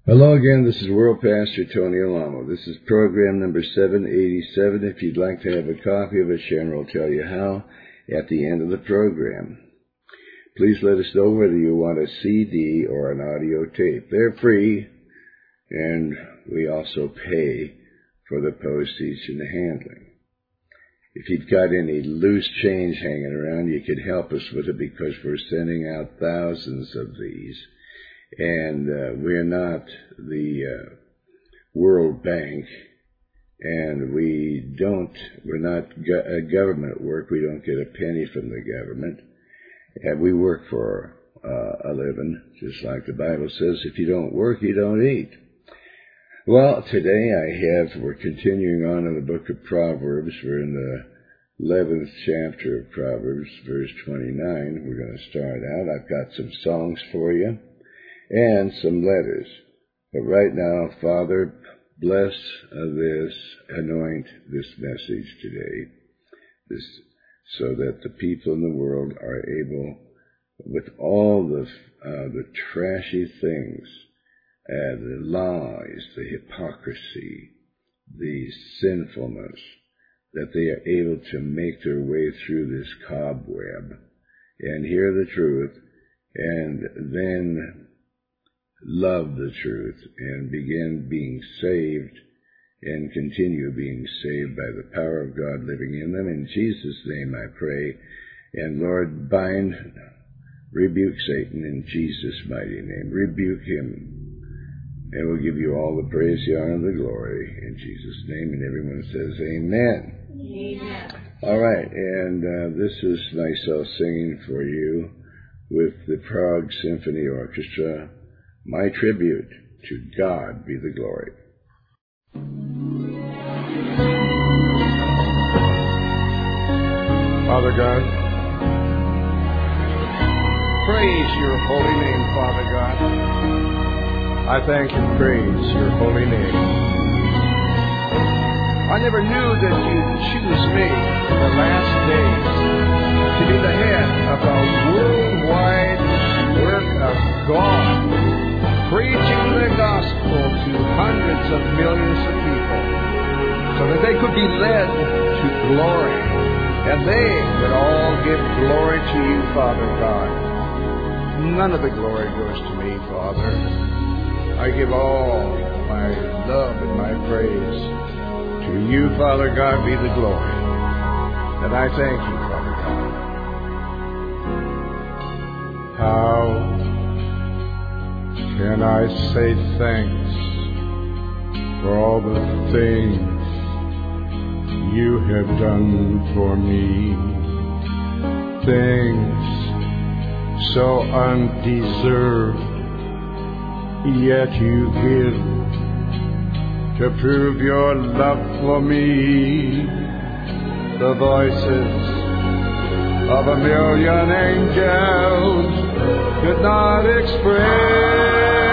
Hello again, this is World Pastor Tony Alamo. This is program number 787. If you'd like to have a copy of it, Sharon will tell you how at the end of the program. Please let us know whether you want a CD or an audio tape. They're free, and we also pay for the postage and the handling. If you've got any loose change hanging around, you could help us with it because we're sending out thousands of these. And we're not the World Bank, and we're not government work. We don't get a penny from the government. And we work for a living, just like the Bible says, if you don't work, you don't eat. Well, today we're continuing on in the book of Proverbs. We're in the 11th chapter of Proverbs, verse 29. We're going to start out. I've got some songs for you and some letters. But right now, Father, bless this, anoint this message today, so that the people in the world are able, with all the trashy things, the lies, the hypocrisy, the sinfulness, that they are able to make their way through this cobweb and hear the truth, and then love the truth and begin being saved and continue being saved by the power of God living in them. In Jesus' name I pray. And Lord, rebuke Satan in Jesus' mighty name. Rebuke him. And we'll give you all the praise, the honor, and the glory in Jesus' name. And everyone says amen. Amen. All right. And this is myself singing for you with the Prague Symphony Orchestra. My tribute to God be the glory. Father God, praise your holy name, Father God. I thank and praise your holy name. I never knew that you'd choose me in the last days to be the head of a worldwide work of God, preaching the gospel to hundreds of millions of people so that they could be led to glory, and they would all give glory to you, Father God. None of the glory goes to me, Father. I give all my love and my praise to you, Father God, be the glory. And I thank you, Father God. How can I say thanks for all the things you have done for me? Things so undeserved, yet you give to prove your love for me. The voices of a million angels could not express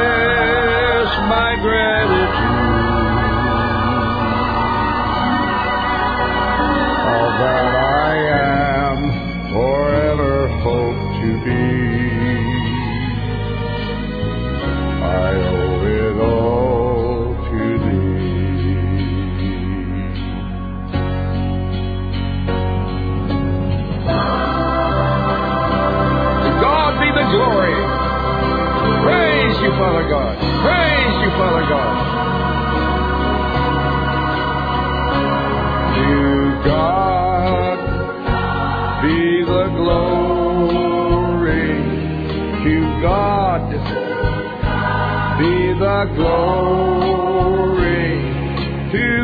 my gratitude. All that I am forever hope to be, I owe it all to thee. To God be the glory. Praise you, Father God. Praise you, Father God. To God be the glory. To God be the glory. To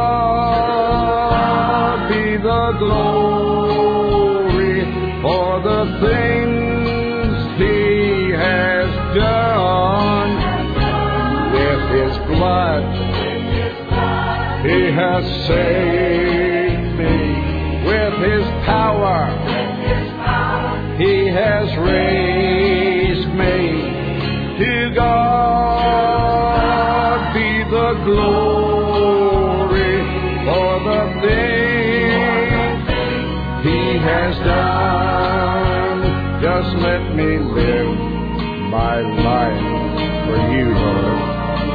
God be the glory for the things He has done. With His blood He has saved me. With His power He has raised me. To God be the glory for the things He has done. Just let me live my life for you, Lord.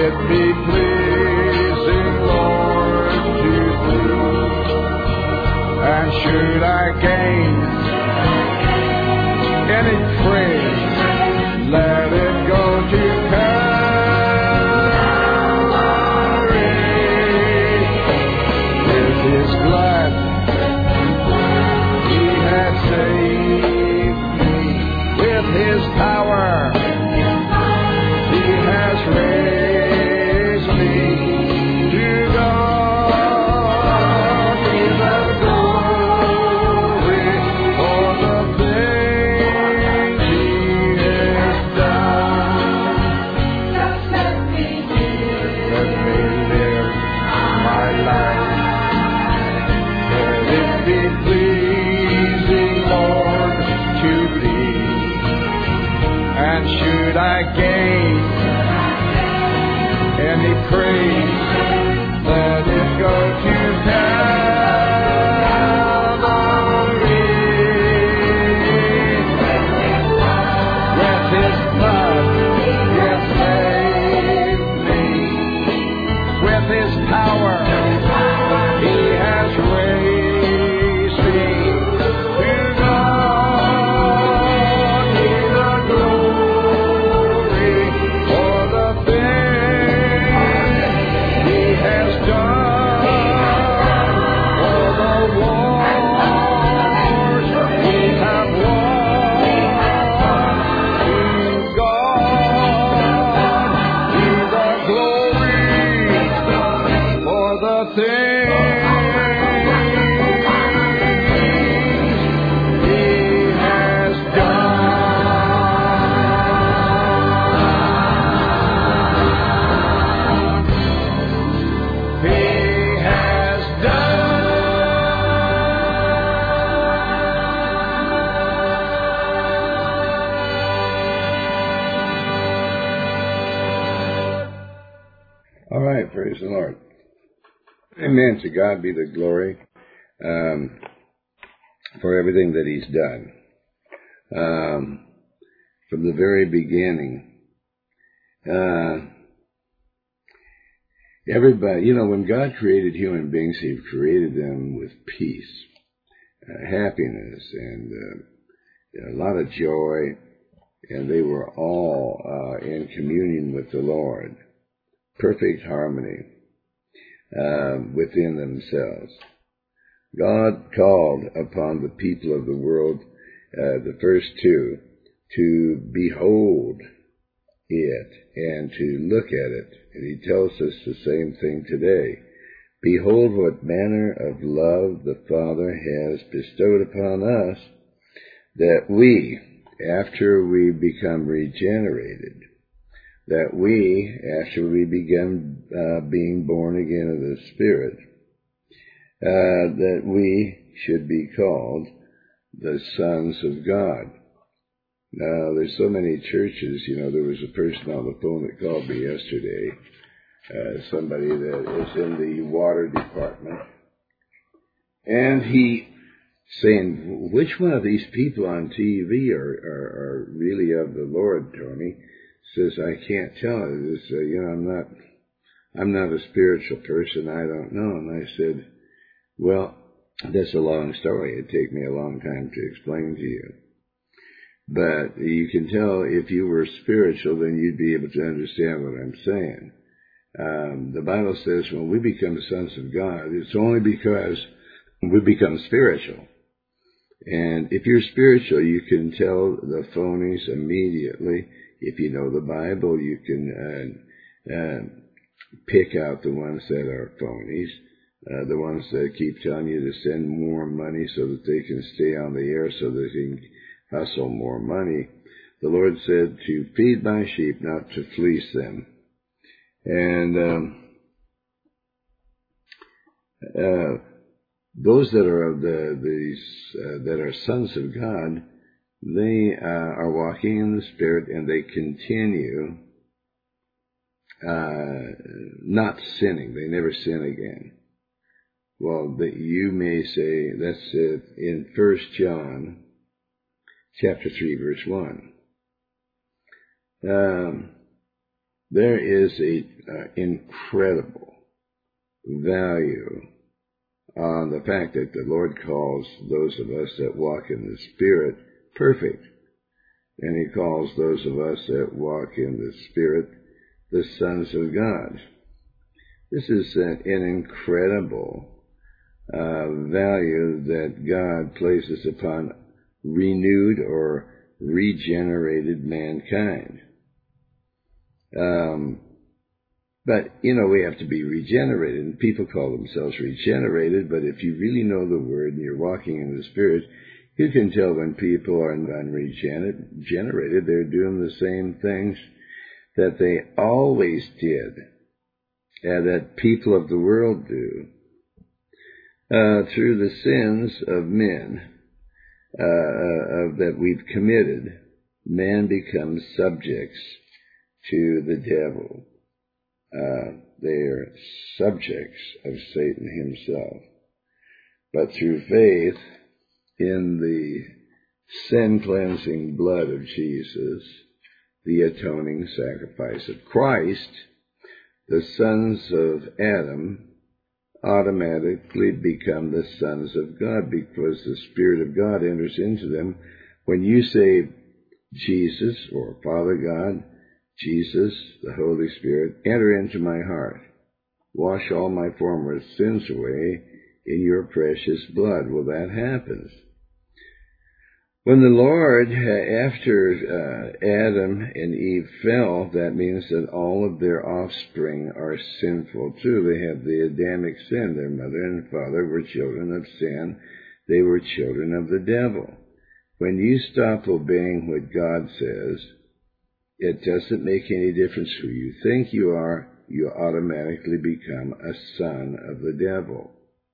it be pleasing, Lord, to Thee. And should I gain any praise, let it go to Calvary. With His blood He has saved me. With His power He has raised me. To God be the glory for the things He has done. Let me live my life. Let it be pleasing, Lord, to Thee. And should I gain any praise, let it go to Calvary. With His blood He has saved me. With His power He has raised me. To God be the glory for the things He has done, for the wars we have won. To God be the glory for the things He has done. He has done. All right, praise the Lord. Amen. To God be the glory for everything that He's done. From the very beginning, everybody, when God created human beings, He created them with peace, happiness, and a lot of joy, and they were all in communion with the Lord. Perfect harmony within themselves. God called upon the people of the world, the first two, to behold it and to look at it. And He tells us the same thing today. Behold what manner of love the Father has bestowed upon us, that we, after we become regenerated, that we, after we begin being born again of the Spirit, that we should be called the sons of God. Now, there's so many churches. There was a person on the phone that called me yesterday, somebody that is in the water department, and he saying, which one of these people on TV are really of the Lord, Tony? Says, I can't tell. I'm not a spiritual person. I don't know. And I said, well, that's a long story. It'd take me a long time to explain to you. But you can tell if you were spiritual, then you'd be able to understand what I'm saying. The Bible says when we become sons of God, it's only because we become spiritual. And if you're spiritual, you can tell the phonies immediately. If you know the Bible, you can pick out the ones that are phonies, the ones that keep telling you to send more money so that they can stay on the air, so that they can hustle more money. The Lord said to feed my sheep, not to fleece them. And those that are of that are sons of God, they are walking in the Spirit, and they continue not sinning. They never sin again. Well, you may say that's in 1 John chapter 3, verse 1. there is an incredible value on the fact that the Lord calls those of us that walk in the Spirit perfect. And He calls those of us that walk in the Spirit the sons of God. This is an incredible value that God places upon renewed or regenerated mankind. But, we have to be regenerated, and people call themselves regenerated, but if you really know the Word and you're walking in the Spirit, you can tell when people are unregenerated, they're doing the same things that they always did, and that people of the world do. Through the sins of men that we've committed, man becomes subjects to the devil. They are subjects of Satan himself. But through faith in the sin-cleansing blood of Jesus, the atoning sacrifice of Christ, the sons of Adam automatically become the sons of God because the Spirit of God enters into them. When you say Jesus or Father God, Jesus, the Holy Spirit, enter into my heart. Wash all my former sins away in your precious blood. Well, that happens. When the Lord, after Adam and Eve fell, that means that all of their offspring are sinful too. They have the Adamic sin. Their mother and father were children of sin. They were children of the devil. When you stop obeying what God says, it doesn't make any difference who you think you are. You automatically become a son of the devil.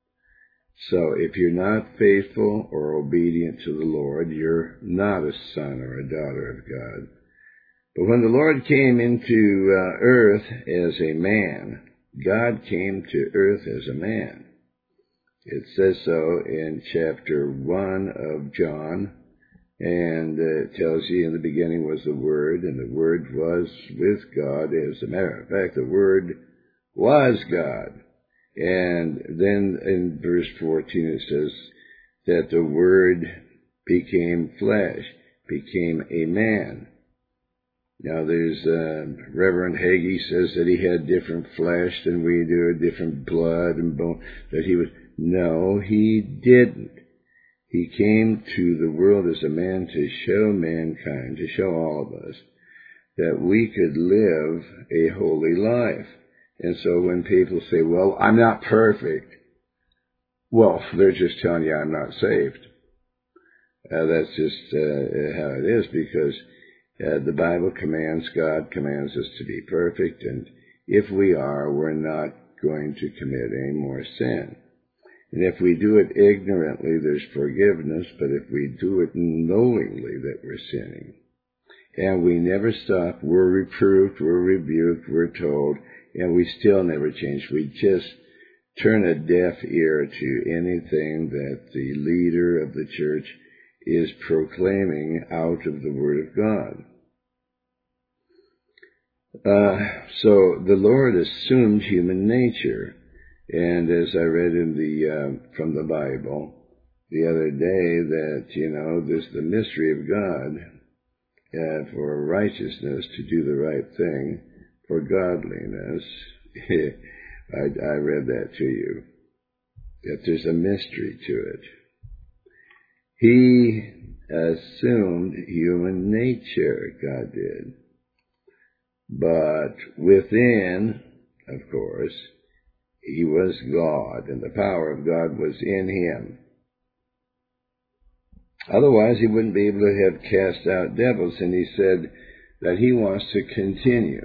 So if you're not faithful or obedient to the Lord, you're not a son or a daughter of God. But when the Lord came into earth as a man, God came to earth as a man. It says so in chapter 1 of John, and it tells you in the beginning was the Word, and the Word was with God. As a matter of fact, the Word was God. And then in verse 14 it says that the Word became flesh, became a man. Now there's Reverend Hagee says that he had different flesh than we do, different blood and bone, that he was. No, he didn't. He came to the world as a man to show mankind, to show all of us, that we could live a holy life. And so when people say, well, I'm not perfect, well, they're just telling you I'm not saved. That's just how it is, because the Bible commands, God commands us to be perfect, and if we are, we're not going to commit any more sin. And if we do it ignorantly, there's forgiveness, but if we do it knowingly that we're sinning, and we never stop, we're reproved, we're rebuked, we're told, and we still never change. We just turn a deaf ear to anything that the leader of the church is proclaiming out of the Word of God. So the Lord assumed human nature. And as I read in from the Bible the other day, that, there's the mystery of God for righteousness, to do the right thing, for godliness. I read that to you, that there's a mystery to it. He assumed human nature, God did. But within, of course, he was God, and the power of God was in him. Otherwise, he wouldn't be able to have cast out devils, and he said that he wants to continue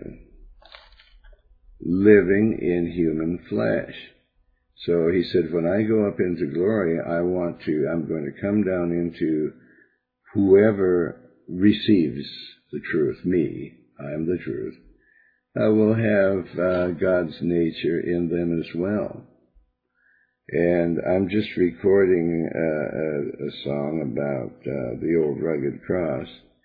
living in human flesh. So he said, when I go up into glory, I'm going to come down into whoever receives the truth, me, I am the truth. I will have God's nature in them as well. And I'm just recording a song about the old rugged cross.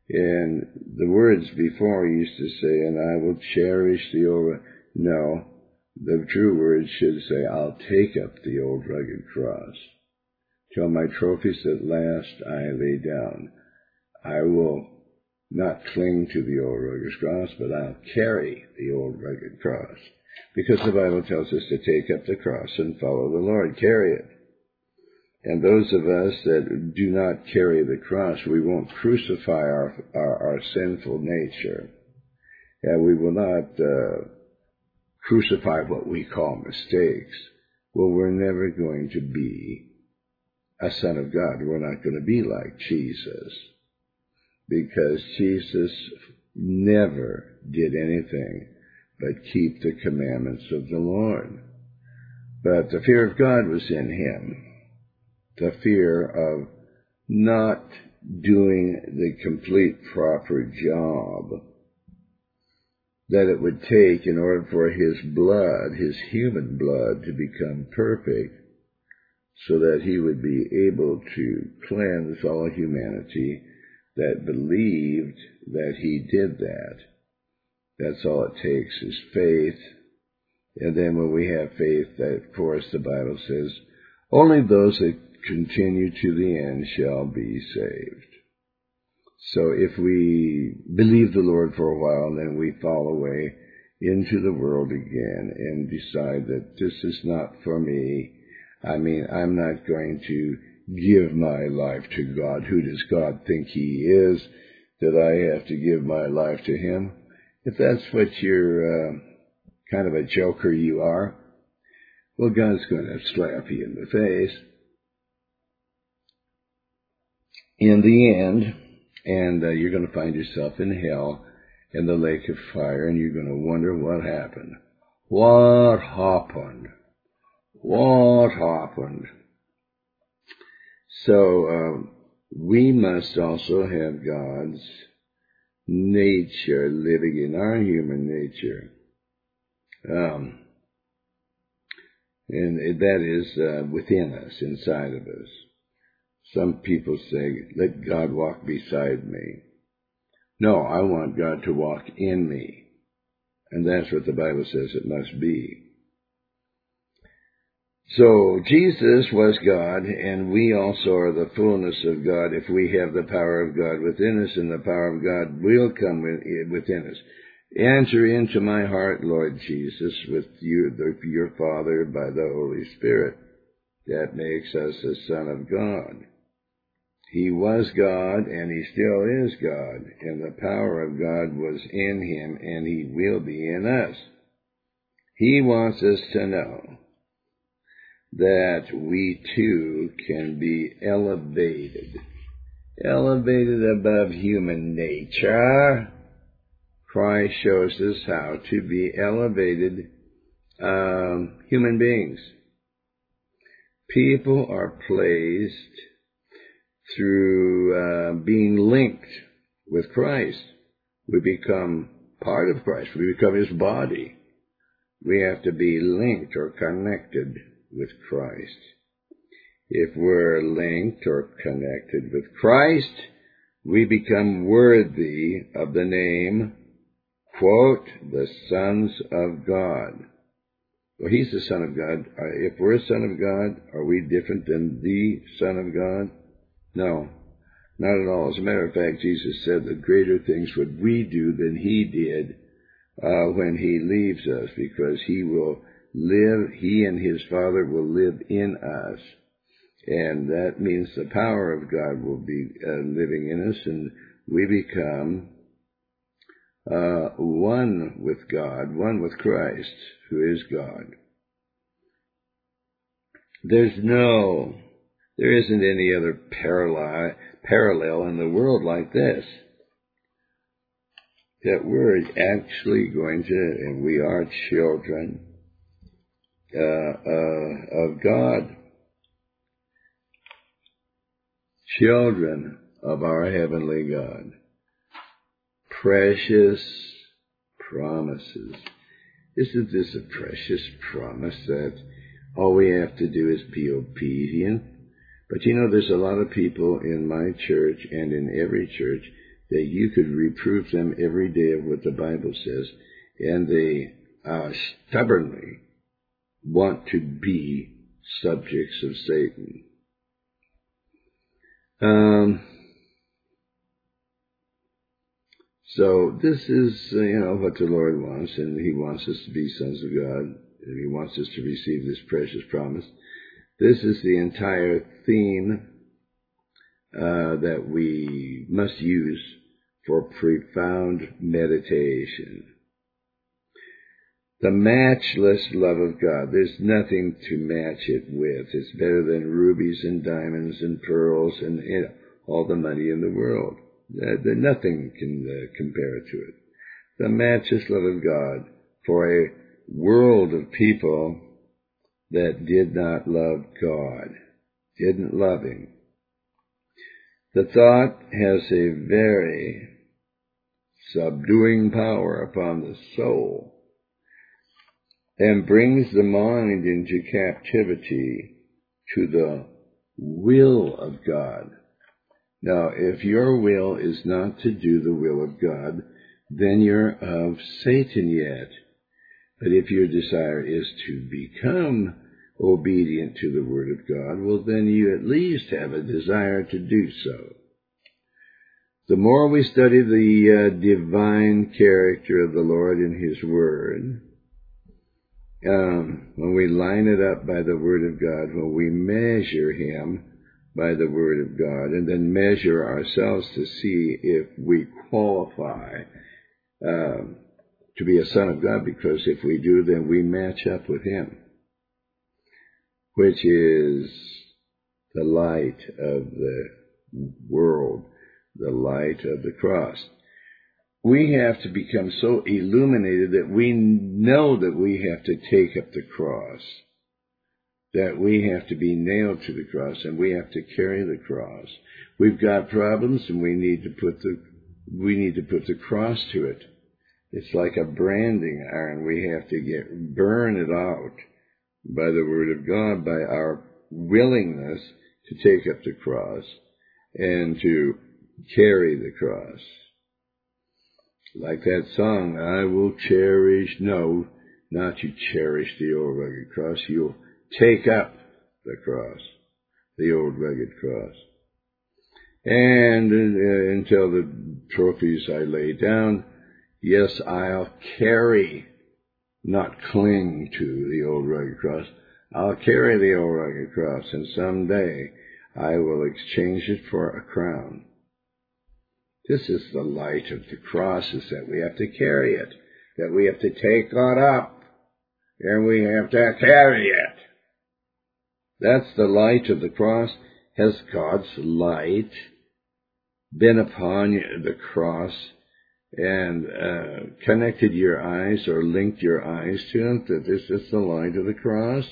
And the words before used to say, and I will cherish the old. No, the true words should say, I'll take up the old rugged cross. Till my trophies at last I lay down. I will not cling to the old rugged cross, but I'll carry the old rugged cross. Because the Bible tells us to take up the cross and follow the Lord, carry it. And those of us that do not carry the cross, we won't crucify our sinful nature. And we will not crucify what we call mistakes. Well, we're never going to be a son of God. We're not going to be like Jesus. Because Jesus never did anything but keep the commandments of the Lord. But the fear of God was in him. The fear of not doing the complete proper job that it would take in order for his blood, his human blood, to become perfect, so that he would be able to cleanse all humanity that believed that he did that. That's all it takes is faith. And then when we have faith, that, of course, the Bible says, only those that continue to the end shall be saved. So if we believe the Lord for a while and then we fall away into the world again and decide that this is not for me, I mean, I'm not going to give my life to God. Who does God think he is that I have to give my life to him? If that's what you're kind of a joker you are, well, God's going to slap you in the face in the end, and you're going to find yourself in hell in the lake of fire, and you're going to wonder what happened. What happened? What happened? So we must also have God's nature living in our human nature. And that is within us, inside of us. Some people say, let God walk beside me. No, I want God to walk in me. And that's what the Bible says it must be. So Jesus was God, and we also are the fullness of God if we have the power of God within us, and the power of God will come within us. Enter into my heart, Lord Jesus, with you, your Father, by the Holy Spirit. That makes us a son of God. He was God, and he still is God, and the power of God was in him, and he will be in us. He wants us to know that we too can be elevated above human nature. Christ shows us how to be elevated human beings. People are placed through being linked with Christ. We become part of Christ. We become his body. We have to be linked or connected with Christ. If we're linked or connected with Christ, we become worthy of the name, quote, the sons of God. Well, he's the Son of God. If we're a son of God, are we different than the Son of God? No, not at all. As a matter of fact, Jesus said that greater things would we do than he did when he leaves us, because he will live, he and his Father will live in us. And that means the power of God will be living in us, and we become one with God, one with Christ, who is God. There isn't any other parallel in the world like this. That we're actually going to, and we are children of God. Children of our heavenly God. Precious promises. Isn't this a precious promise that all we have to do is be obedient? But you know, there's a lot of people in my church and in every church that you could reprove them every day of what the Bible says, and they stubbornly want to be subjects of Satan. So this is, what the Lord wants, and He wants us to be sons of God, and He wants us to receive this precious promise. This is the entire theme that we must use for profound meditation. The matchless love of God. There's nothing to match it with. It's better than rubies and diamonds and pearls and all the money in the world. Nothing can compare to it. The matchless love of God for a world of people that did not love God, didn't love Him. The thought has a very subduing power upon the soul and brings the mind into captivity to the will of God. Now, if your will is not to do the will of God, then you're of Satan yet. But if your desire is to become obedient to the Word of God, well, then you at least have a desire to do so. The more we study the divine character of the Lord in His Word, when we line it up by the Word of God, when we measure Him by the Word of God, and then measure ourselves to see if we qualify to be a son of God, because if we do, then we match up with Him, which is the light of the world, the light of the cross. We have to become so illuminated that we know that we have to take up the cross, that we have to be nailed to the cross, and we have to carry the cross. We've got problems, and we need to put the cross to it. It's like a branding iron. We have to burn it out by the Word of God, by our willingness to take up the cross and to carry the cross. Like that song, I will cherish, no, not you cherish the old rugged cross, you'll take up the cross, the old rugged cross. And until the trophies I lay down, yes, I'll carry, not cling to the old rugged cross. I'll carry the old rugged cross, and someday I will exchange it for a crown. This is the light of the cross, is that we have to carry it, that we have to take God up, and we have to carry it. That's the light of the cross. Has God's light been upon the cross and connected your eyes or linked your eyes to it, that this is the light of the cross?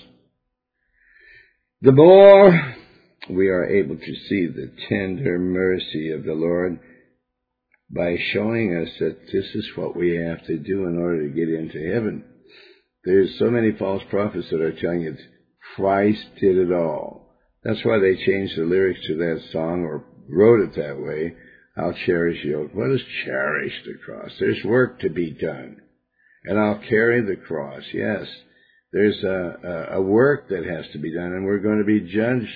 The more we are able to see the tender mercy of the Lord by showing us that this is what we have to do in order to get into heaven. There's so many false prophets that are telling you Christ did it all. That's why they changed the lyrics to that song, or wrote it that way. I'll cherish the old. What does cherish the cross? There's work to be done. And I'll carry the cross. Yes, there's a work that has to be done, and we're going to be judged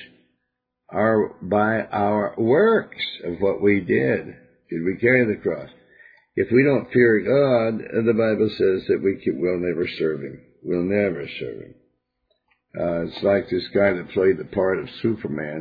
by our works of what we did. Did we carry the cross? If we don't fear God, the Bible says that we'll never serve Him. We'll never serve Him. It's like this guy that played the part of Superman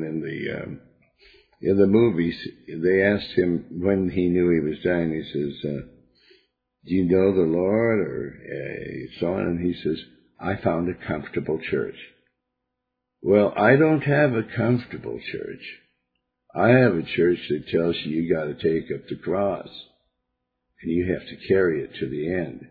in the movies. They asked him when he knew he was dying. He says, do you know the Lord? Or so on. And he says, I found a comfortable church. Well, I don't have a comfortable church. I have a church that tells you got to take up the cross, and you have to carry it to the end.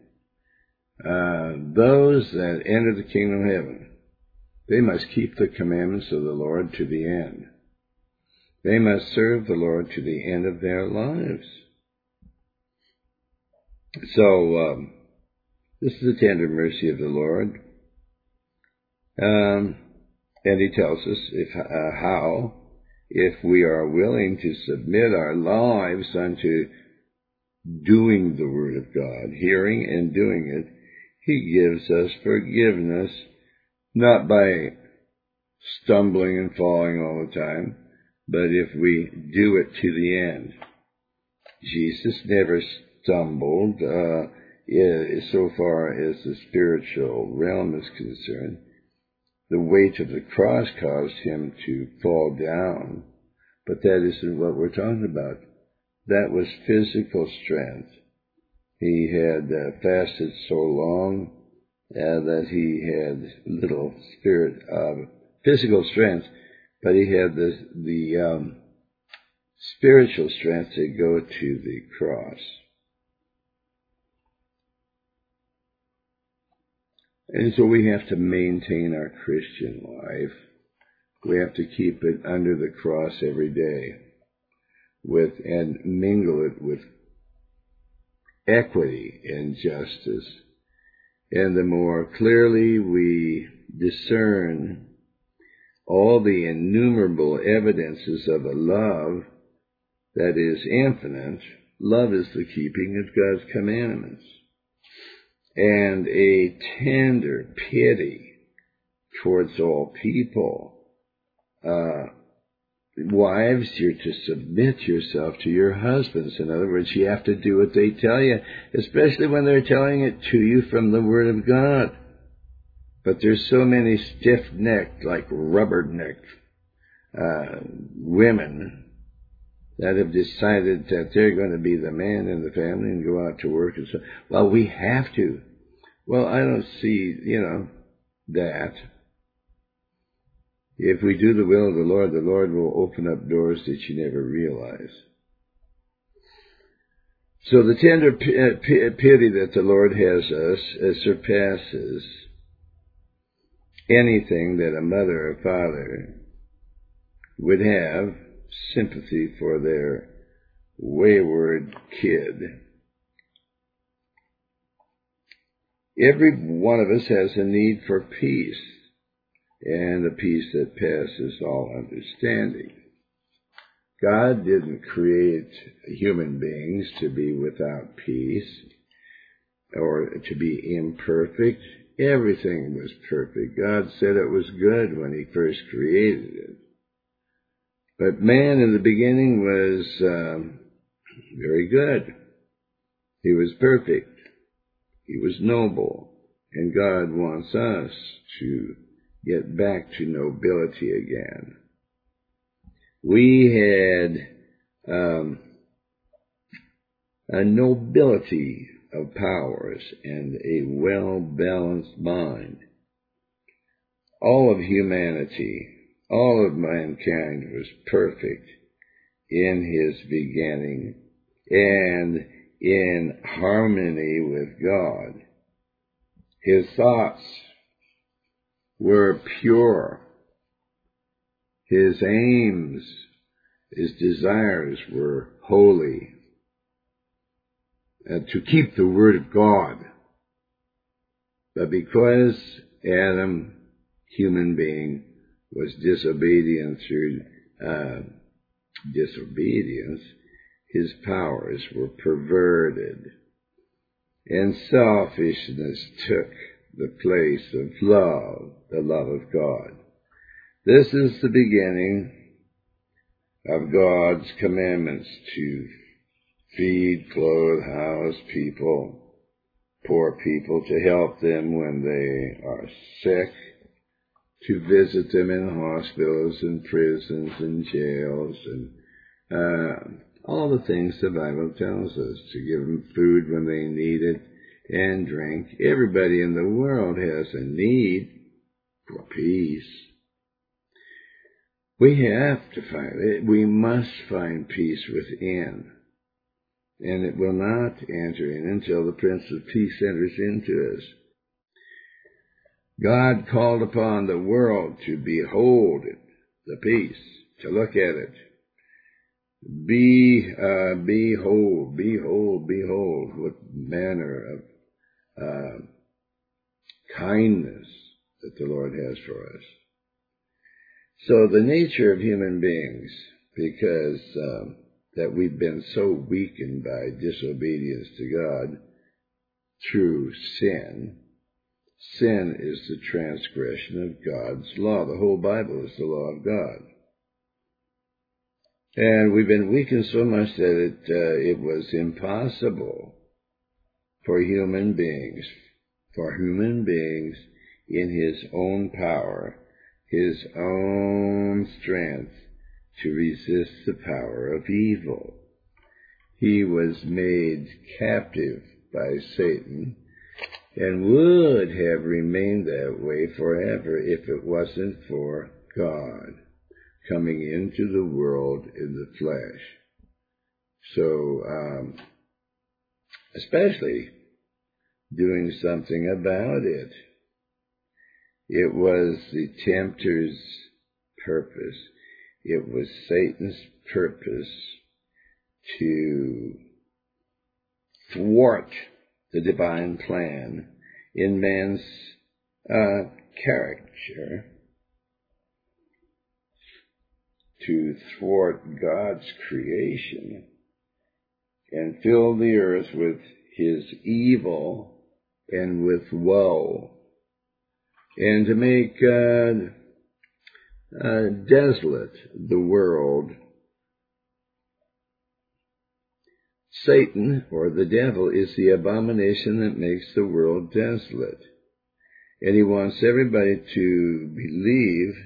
Those that enter the kingdom of heaven, they must keep the commandments of the Lord to the end. They must serve the Lord to the end of their lives. So, this is the tender mercy of the Lord. And He tells us how if we are willing to submit our lives unto doing the Word of God, hearing and doing it, He gives us forgiveness, not by stumbling and falling all the time, but if we do it to the end. Jesus never stumbled so far as the spiritual realm is concerned. The weight of the cross caused him to fall down, but that isn't what we're talking about. That was physical strength. He had fasted so long that he had little physical strength, but he had the spiritual strength to go to the cross. And so we have to maintain our Christian life. We have to keep it under the cross every day and mingle it with equity and justice. And the more clearly we discern all the innumerable evidences of a love that is infinite, love is the keeping of God's commandments, and a tender pity towards all people. Wives, you're to submit yourself to your husbands. In other words, you have to do what they tell you, especially when they're telling it to you from the Word of God. But there's so many stiff-necked, like rubber-necked women that have decided that they're going to be the man in the family and go out to work and so. Well, we have to. Well, I don't see, that. If we do the will of the Lord will open up doors that you never realize. So the tender pity that the Lord has us surpasses anything that a mother or father would have sympathy for their wayward kid. Every one of us has a need for peace, and a peace that passes all understanding. God didn't create human beings to be without peace or to be imperfect. Everything was perfect. God said it was good when He first created it. But man in the beginning was very good. He was perfect. He was noble. And God wants us to get back to nobility again. We had a nobility of powers and a well-balanced mind. All of humanity, all of mankind was perfect in His beginning and in harmony with God. His thoughts were pure. His aims, His desires were holy. To keep the Word of God. But because Adam, human being, was disobedient through disobedience, his powers were perverted. And selfishness took the place of love, the love of God. This is the beginning of God's commandments to feed, clothe, house people, poor people, to help them when they are sick, to visit them in hospitals and prisons and jails, and all the things the Bible tells us, to give them food when they need it and drink. Everybody in the world has a need for peace. We have to find it. We must find peace within. And it will not enter in until the Prince of Peace enters into us. God called upon the world to behold the peace, to look at it. Behold, what manner of kindness that the Lord has for us. So the nature of human beings, because that we've been so weakened by disobedience to God through sin. Sin is the transgression of God's law. The whole Bible is the law of God. And we've been weakened so much that it was impossible for human beings in his own power, his own strength, to resist the power of evil. He was made captive by Satan and would have remained that way forever if it wasn't for God coming into the world in the flesh. So, especially doing something about it. It was the tempter's purpose. It was Satan's purpose to thwart the divine plan in man's character, to thwart God's creation and fill the earth with his evil and with woe, and to make desolate the world. Satan, or the devil, is the abomination that makes the world desolate. And he wants everybody to believe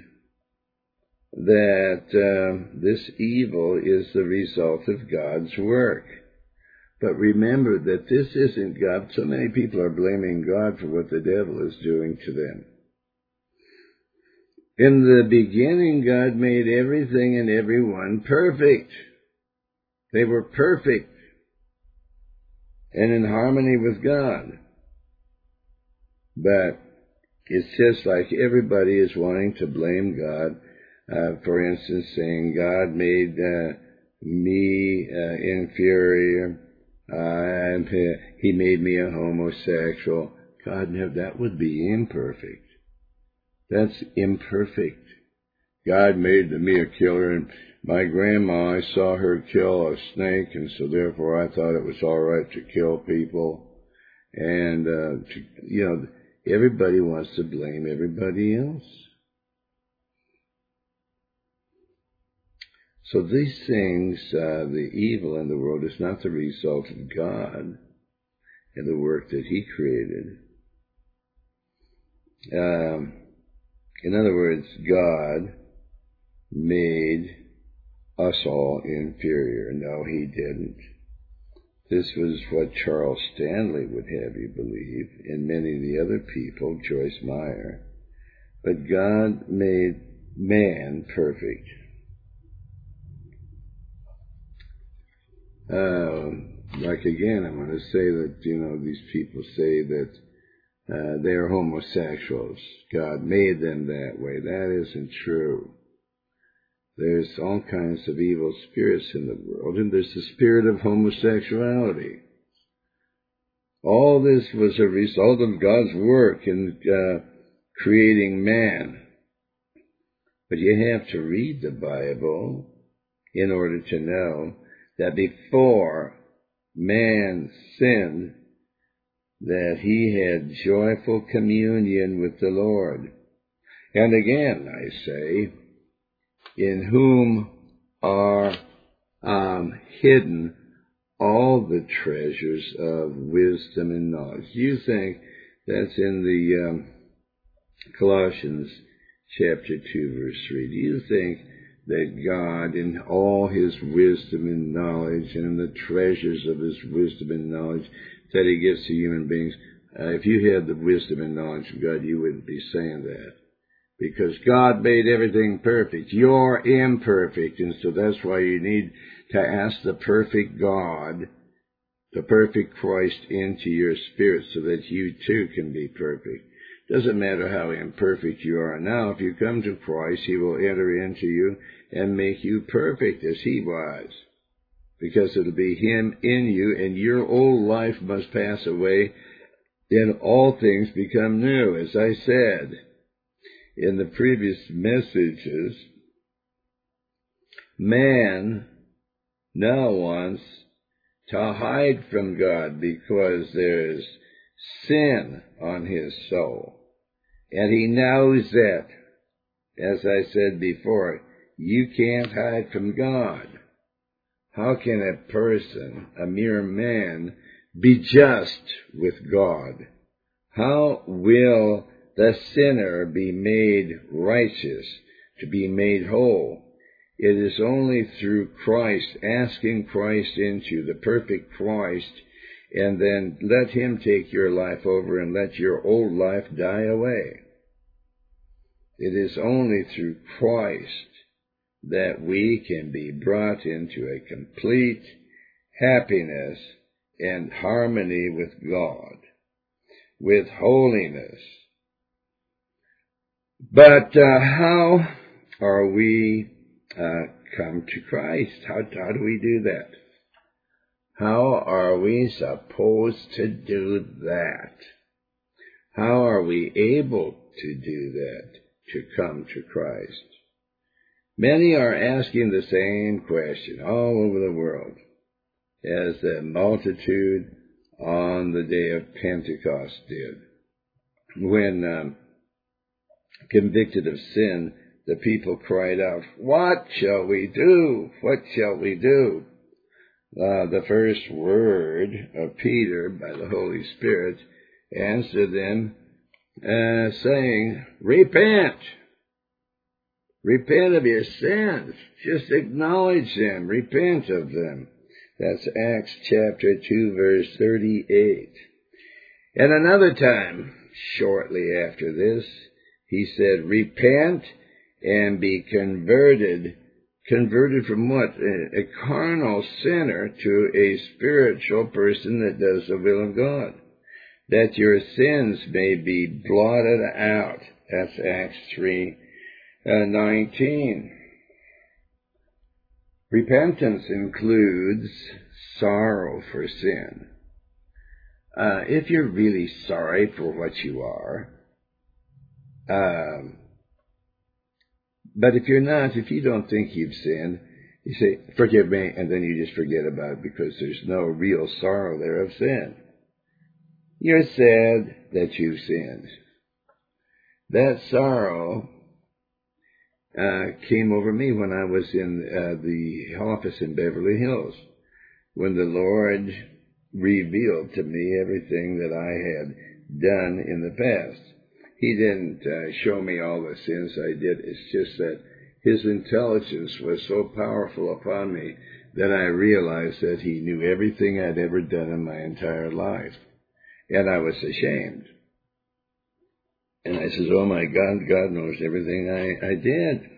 that this evil is the result of God's work. But remember that this isn't God. So many people are blaming God for what the devil is doing to them. In the beginning, God made everything and everyone perfect. They were perfect and in harmony with God. But it's just like everybody is wanting to blame God. For instance, saying God made me inferior. He made me a homosexual. God, no, that would be imperfect. That's imperfect. God made me a killer, and my grandma, I saw her kill a snake, and so therefore I thought it was all right to kill people. And, everybody wants to blame everybody else. So these things, the evil in the world, is not the result of God and the work that he created. In other words, God made us all inferior. No, he didn't. This was what Charles Stanley would have you believe, and many of the other people, Joyce Meyer. But God made man perfect. Like again, I'm going to say that, these people say that they're homosexuals. God made them that way. That isn't true. There's all kinds of evil spirits in the world, and there's the spirit of homosexuality. All this was a result of God's work in creating man. But you have to read the Bible in order to know that before man sinned, that he had joyful communion with the Lord. And again, I say, in whom are hidden all the treasures of wisdom and knowledge. You think that's in the Colossians chapter 2, verse 3. Do you think that God, in all his wisdom and knowledge, and in the treasures of his wisdom and knowledge that he gives to human beings, if you had the wisdom and knowledge of God, you wouldn't be saying that. Because God made everything perfect. You're imperfect, and so that's why you need to ask the perfect God, the perfect Christ, into your spirit so that you too can be perfect. Doesn't matter how imperfect you are now. If you come to Christ, he will enter into you and make you perfect as he was. Because it'll be him in you, and your old life must pass away, and all things become new, as I said. in the previous messages, man now wants to hide from God because there's sin on his soul. And he knows that, as I said before, you can't hide from God. How can a person, a mere man, be just with God? How will the sinner be made righteous, to be made whole? It is only through Christ, asking Christ into the perfect Christ, and then let him take your life over and let your old life die away. It is only through Christ that we can be brought into a complete happiness and harmony with God, with holiness. But how are we come to Christ? How do we do that? How are we supposed to do that? How are we able to do that, to come to Christ? Many are asking the same question all over the world, as the multitude on the day of Pentecost did. When convicted of sin, the people cried out, "What shall we do? What shall we do?" The first word of Peter by the Holy Spirit answered them, saying, "Repent. Repent of your sins. Just acknowledge them. Repent of them." That's Acts chapter 2, verse 38. And another time, shortly after this, he said, "Repent and be converted." Converted from what? A carnal sinner to a spiritual person that does the will of God, that your sins may be blotted out. That's Acts 3:19. Repentance includes sorrow for sin. If you're really sorry for what you are, but if you're not, if you don't think you've sinned, you say, "Forgive me," and then you just forget about it because there's no real sorrow there of sin. You're sad that you've sinned. That sorrow came over me when I was in the office in Beverly Hills, when the Lord revealed to me everything that I had done in the past. He didn't show me all the sins I did. It's just that his intelligence was so powerful upon me that I realized that he knew everything I'd ever done in my entire life. And I was ashamed. And I said, "Oh my God, God knows everything I did."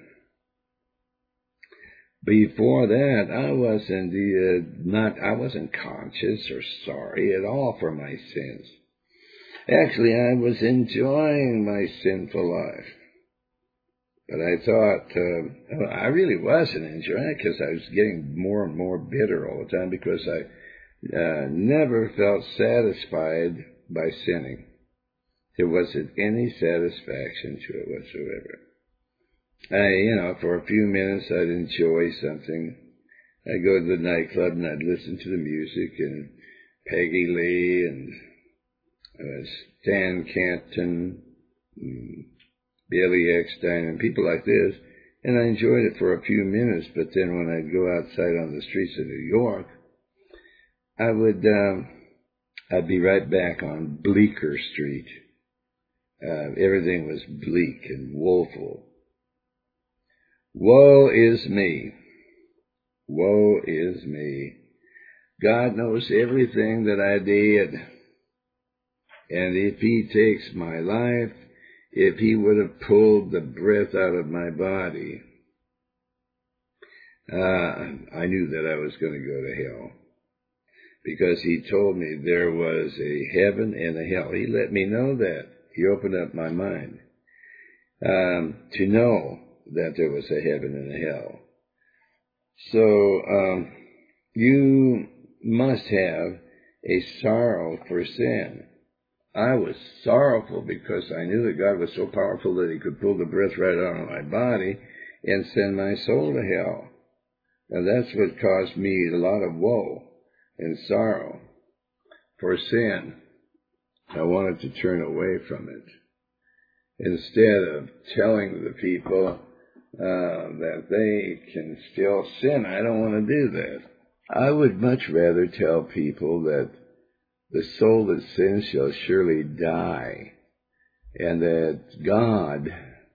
Before that, I wasn't conscious or sorry at all for my sins. Actually, I was enjoying my sinful life. But I thought, I really wasn't enjoying it because I was getting more and more bitter all the time because I never felt satisfied by sinning. There wasn't any satisfaction to it whatsoever. For a few minutes I'd enjoy something. I'd go to the nightclub and I'd listen to the music and Peggy Lee and Stan Kenton, Billy Eckstein, and people like this, and I enjoyed it for a few minutes, but then when I'd go outside on the streets of New York, I'd be right back on Bleecker Street. Everything was bleak and woeful. Woe is me. Woe is me. God knows everything that I did. And if he takes my life, if he would have pulled the breath out of my body, I knew that I was going to go to hell. Because he told me there was a heaven and a hell. He let me know that. He opened up my mind to know that there was a heaven and a hell. So you must have a sorrow for sin. I was sorrowful because I knew that God was so powerful that he could pull the breath right out of my body and send my soul to hell. And that's what caused me a lot of woe and sorrow for sin. I wanted to turn away from it. Instead of telling the people that they can still sin, I don't want to do that. I would much rather tell people that the soul that sins shall surely die, and that God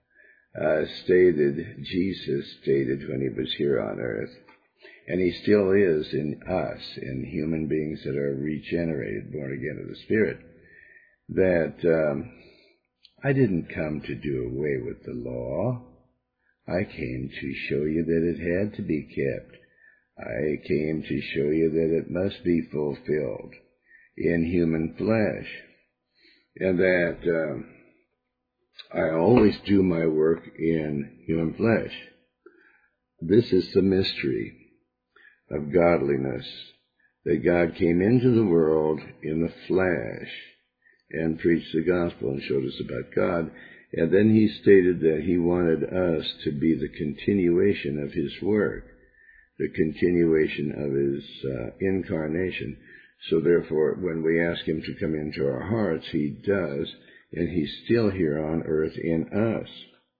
Jesus stated when he was here on earth, and he still is in us, in human beings that are regenerated, born again of the Spirit, that I didn't come to do away with the law. I came to show you that it had to be kept. I came to show you that it must be fulfilled in human flesh, and that I always do my work in human flesh. This is the mystery of godliness, that God came into the world in the flesh and preached the gospel and showed us about God, and then he stated that he wanted us to be the continuation of his work, the continuation of his incarnation. So therefore, when we ask him to come into our hearts, he does, and he's still here on earth in us.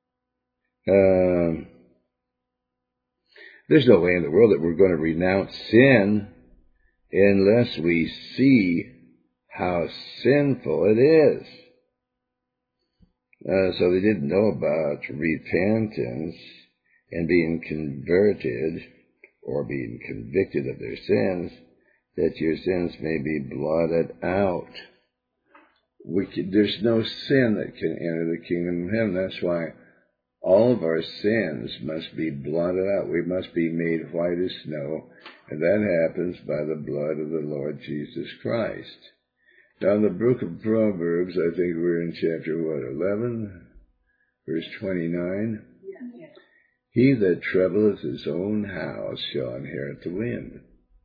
There's no way in the world that we're going to renounce sin unless we see how sinful it is. So they didn't know about repentance and being converted or being convicted of their sins, that your sins may be blotted out. There's no sin that can enter the kingdom of heaven. That's why all of our sins must be blotted out. We must be made white as snow, and that happens by the blood of the Lord Jesus Christ. Now in the book of Proverbs, I think we're in chapter 11, verse 29. Yes. He that troubleth his own house shall inherit the wind.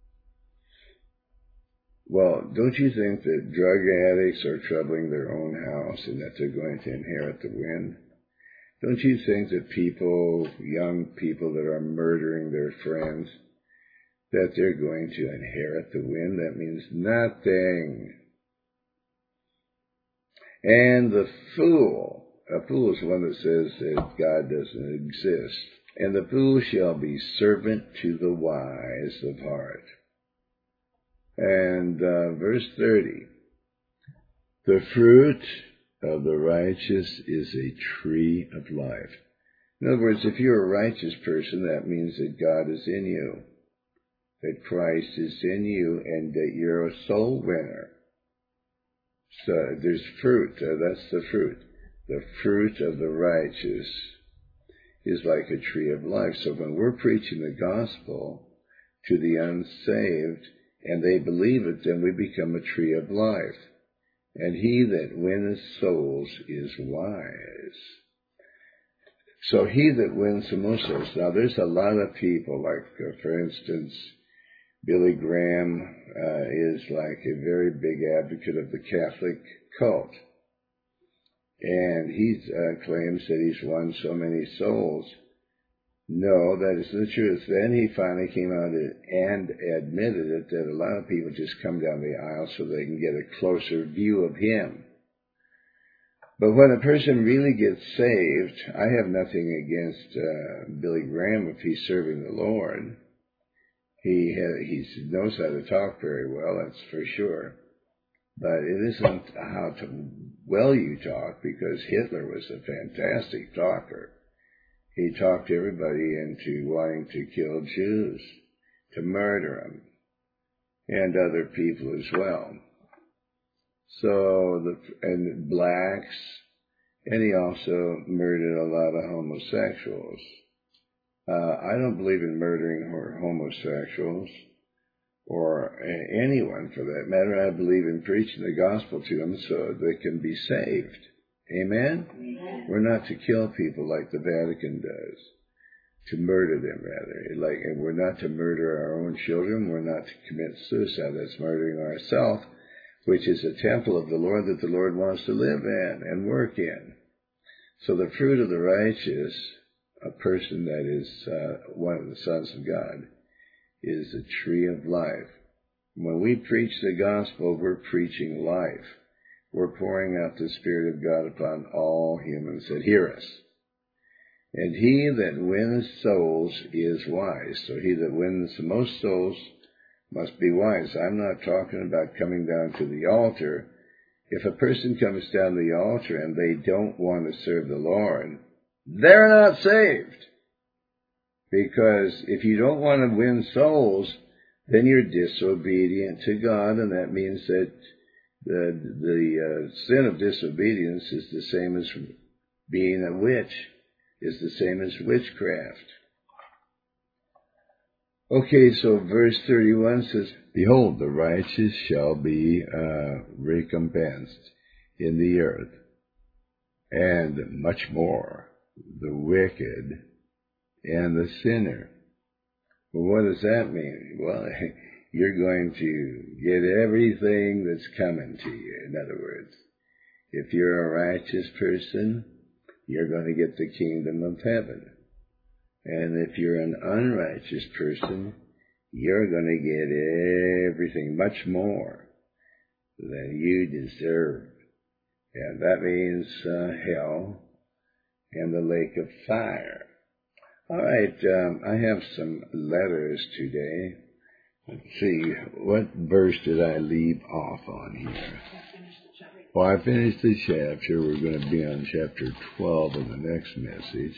Well, don't you think that drug addicts are troubling their own house and that they're going to inherit the wind? Don't you think that people, young people that are murdering their friends, that they're going to inherit the wind? That means nothing. And the fool, a fool is one that says that God doesn't exist. And the fool shall be servant to the wise of heart. And verse 30, the fruit of the righteous is a tree of life. In other words, if you're a righteous person, that means that God is in you, that Christ is in you, and that you're a soul winner. So there's fruit, that's the fruit. The fruit of the righteous is like a tree of life. So when we're preaching the gospel to the unsaved, and they believe it, then we become a tree of life. And he that winneth souls is wise. So he that wins the most souls. Now there's a lot of people, like for instance, Billy Graham is like a very big advocate of the Catholic cult. And he claims that he's won so many souls. No, that isn't the truth. Then he finally came out and admitted it, that a lot of people just come down the aisle so they can get a closer view of him. But when a person really gets saved, I have nothing against Billy Graham if he's serving the Lord. He knows how to talk very well, that's for sure. But it isn't how well you talk, because Hitler was a fantastic talker. He talked everybody into wanting to kill Jews, to murder them, and other people as well. So, and blacks, and he also murdered a lot of homosexuals. I don't believe in murdering homosexuals, or anyone for that matter. I believe in preaching the gospel to them so they can be saved. Amen? Amen? We're not to kill people like the Vatican does, to murder them rather. And we're not to murder our own children. We're not to commit suicide. That's murdering ourselves. which is a temple of the Lord that the Lord wants to live in and work in. So the fruit of the righteous, a person that is one of the sons of God, is a tree of life. When we preach the gospel, we're preaching life. We're pouring out the Spirit of God upon all humans that hear us. And he that wins souls is wise. So he that wins the most souls must be wise. I'm not talking about coming down to the altar. If a person comes down to the altar and they don't want to serve the Lord, they're not saved. Because if you don't want to win souls, then you're disobedient to God, and that means that the sin of disobedience is the same as being a witch, is the same as witchcraft. Okay, so verse 31 says, Behold, the righteous shall be recompensed in the earth, and much more, the wicked and the sinner. Well, what does that mean? Well, you're going to get everything that's coming to you. In other words, if you're a righteous person, you're going to get the kingdom of heaven. And if you're an unrighteous person, you're going to get everything, much more than you deserve. And that means hell and the lake of fire. All right, I have some letters today. Let's see, what verse did I leave off on here? Well, I finished the chapter. We're going to be on chapter 12 in the next message.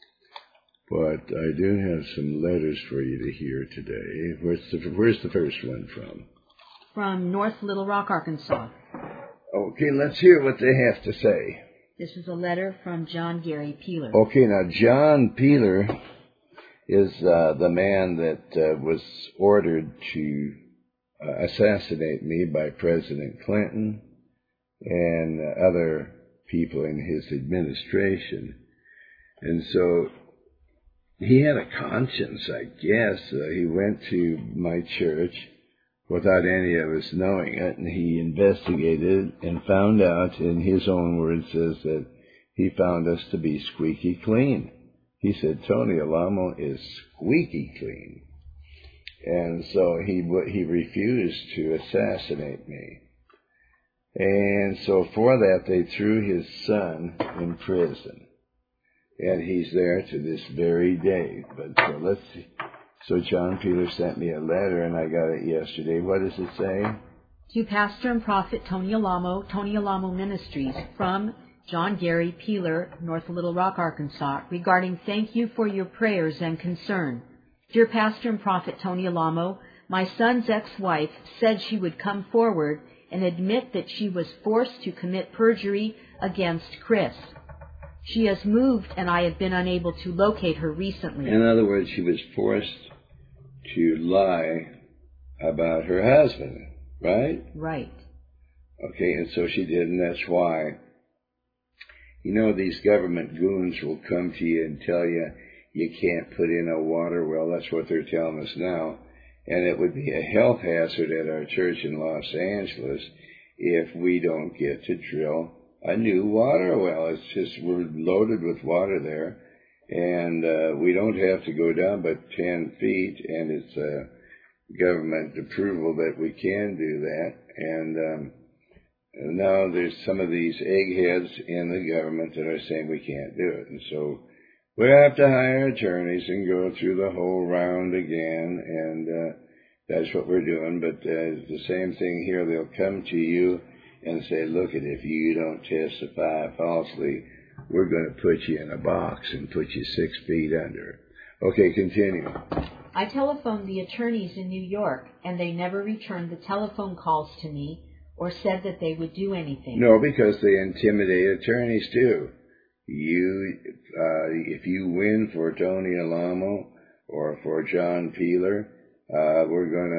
But I do have some letters for you to hear today. Where's the first one from? From North Little Rock, Arkansas. Okay, let's hear what they have to say. This is a letter from John Gary Peeler. Okay, now John Peeler is the man that was ordered to assassinate me by President Clinton and other people in his administration. And so he had a conscience, I guess. He went to my church without any of us knowing it, and he investigated and found out, in his own words, says that he found us to be squeaky clean. He said, Tony Alamo is squeaky clean. And so he refused to assassinate me. And so for that, they threw his son in prison. And he's there to this very day. But so let's see. So John Peeler sent me a letter, and I got it yesterday. What does it say? To Pastor and Prophet Tony Alamo Ministries, from John Gary Peeler, North Little Rock, Arkansas, regarding thank you for your prayers and concern. Dear Pastor and Prophet Tony Alamo, my son's ex-wife said she would come forward and admit that she was forced to commit perjury against Chris. She has moved, and I have been unable to locate her recently. In other words, she was forced to lie about her husband, right? Right. Okay, and so she did, and that's why, you know, these government goons will come to you and tell you you can't put in a water well. That's what they're telling us now. And it would be a health hazard at our church in Los Angeles if we don't get to drill a new water well. It's just, we're loaded with water there, and we don't have to go down but 10 feet, and it's government approval that we can do that. And now there's some of these eggheads in the government that are saying we can't do it. And so we have to hire attorneys and go through the whole round again, and that's what we're doing. But it's the same thing here. They'll come to you and say, look, if you don't testify falsely, we're going to put you in a box and put you 6 feet under. Okay, continue. I telephoned the attorneys in New York, and they never returned the telephone calls to me or said that they would do anything. No, because they intimidate attorneys too. If you win for Tony Alamo or for John Peeler, we're going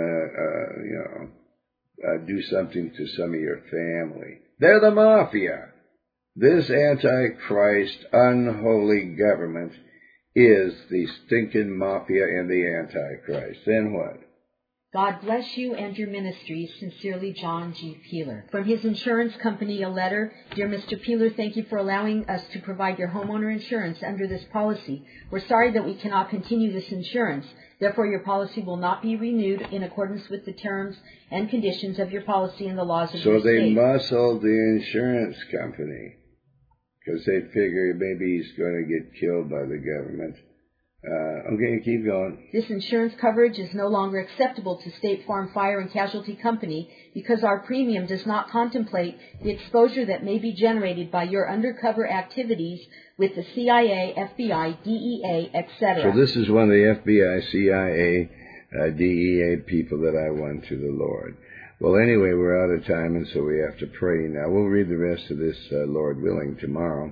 to, do something to some of your family. They're the mafia. This antichrist, unholy government is the stinking mafia and the antichrist. Then what? God bless you and your ministries. Sincerely, John G. Peeler. From his insurance company, a letter. Dear Mr. Peeler, thank you for allowing us to provide your homeowner insurance under this policy. We're sorry that we cannot continue this insurance. Therefore, your policy will not be renewed in accordance with the terms and conditions of your policy and the laws of your state. So they muscled the insurance company because they figure maybe he's going to get killed by the government. Okay, keep going. This insurance coverage is no longer acceptable to State Farm Fire and Casualty Company because our premium does not contemplate the exposure that may be generated by your undercover activities with the CIA, FBI, DEA, etc. So this is one of the FBI, CIA, DEA people that I won to the Lord. Well, anyway, we're out of time, and so we have to pray now. We'll read the rest of this, Lord willing, tomorrow.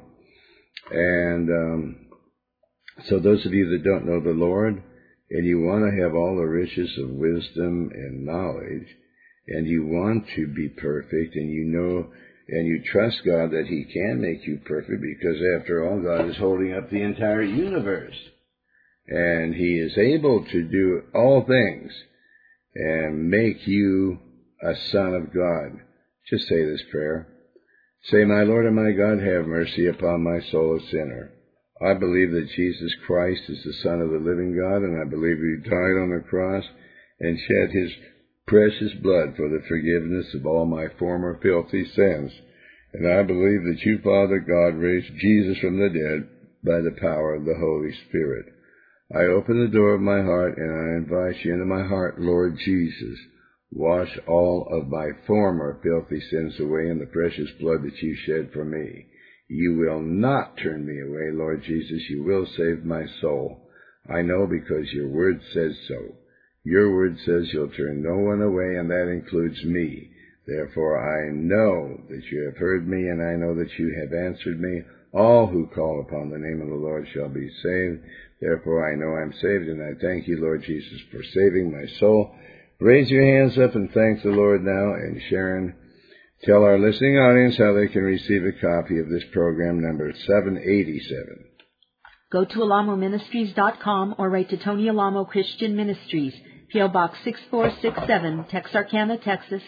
And so those of you that don't know the Lord, and you want to have all the riches of wisdom and knowledge, and you want to be perfect, and you know, and you trust God that He can make you perfect, because after all, God is holding up the entire universe. And He is able to do all things and make you a son of God. Just say this prayer. Say, my Lord and my God, have mercy upon my soul, a sinner. I believe that Jesus Christ is the Son of the living God, and I believe He died on the cross and shed His precious blood for the forgiveness of all my former filthy sins. And I believe that You, Father God, raised Jesus from the dead by the power of the Holy Spirit. I open the door of my heart, and I invite You into my heart, Lord Jesus. Wash all of my former filthy sins away in the precious blood that You shed for me. You will not turn me away, Lord Jesus. You will save my soul. I know because Your word says so. Your word says You'll turn no one away, and that includes me. Therefore, I know that You have heard me, and I know that You have answered me. All who call upon the name of the Lord shall be saved. Therefore, I know I'm saved, and I thank You, Lord Jesus, for saving my soul. Raise your hands up and thank the Lord now. And Sharon, tell our listening audience how they can receive a copy of this program number 787. Go to alamoministries.com or write to Tony Alamo Christian Ministries, P.O. Box 6467, Texarkana, Texas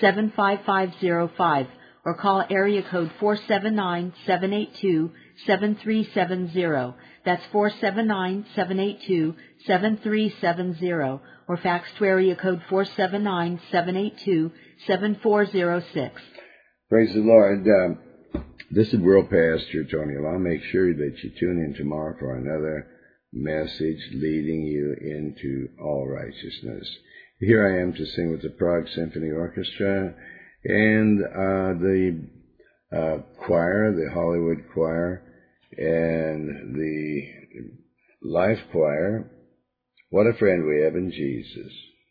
75505, or call area code 479-782-7370. That's 479-782-7370, or fax to area code 479-782-7406. Praise the Lord. This is World Pastor Tony Alamo. Make sure that you tune in tomorrow for another message leading you into all righteousness. Here I am to sing with the Prague Symphony Orchestra and the choir, the Hollywood Choir, and the Life Choir. What a friend we have in Jesus.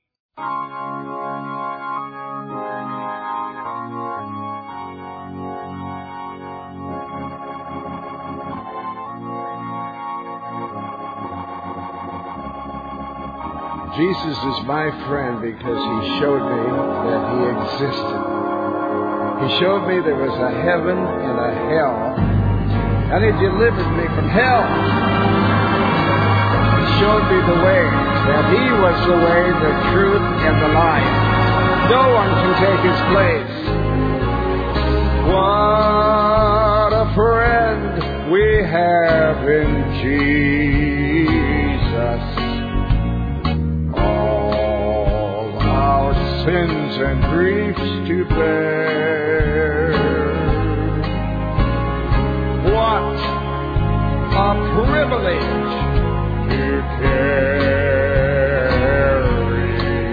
Jesus is my friend because He showed me that He existed. He showed me there was a heaven and a hell, and He delivered me from hell. He showed me the way, that He was the way, the truth, and the life. No one can take His place. What a friend we have in Jesus. Sins and griefs to bear. What a privilege to carry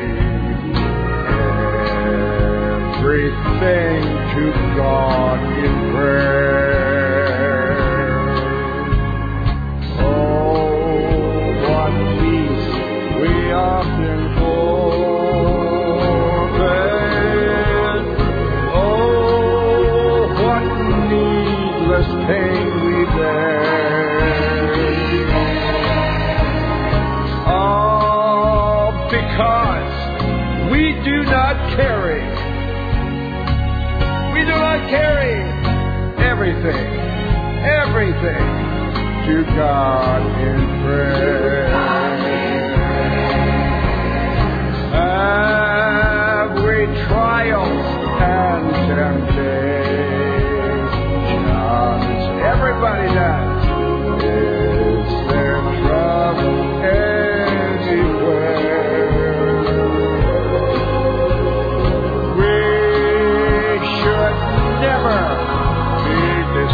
everything to God in prayer. Oh, what peace we often hold. Pain we bear. Oh, because we do not carry everything to God in prayer.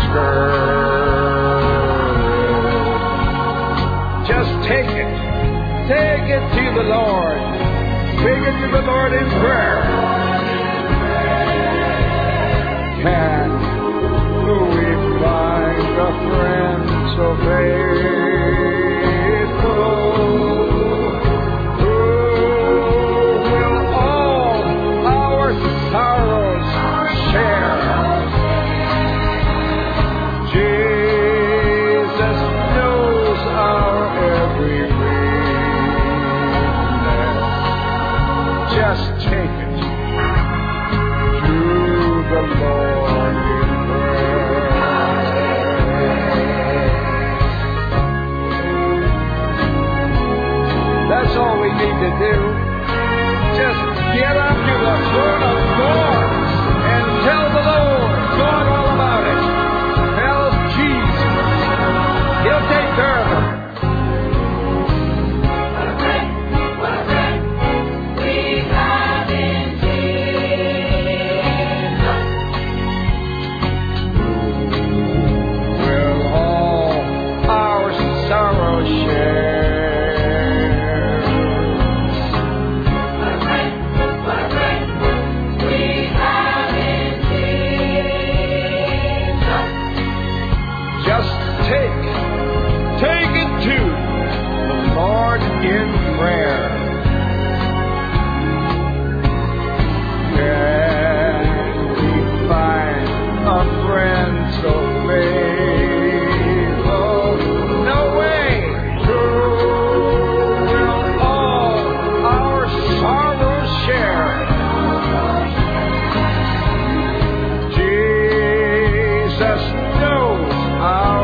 discouraged. Just take it. Take it to the Lord. Take it to the Lord in prayer. Can we find a friend so faithful, who will all our sorrows share? Jesus knows our every weakness. Just take it to the Lord in prayer. That's all we need to do. Just get up to the throne of God and tell the Lord God all about it. Tell Jesus. He'll take care of it. Jesus knows our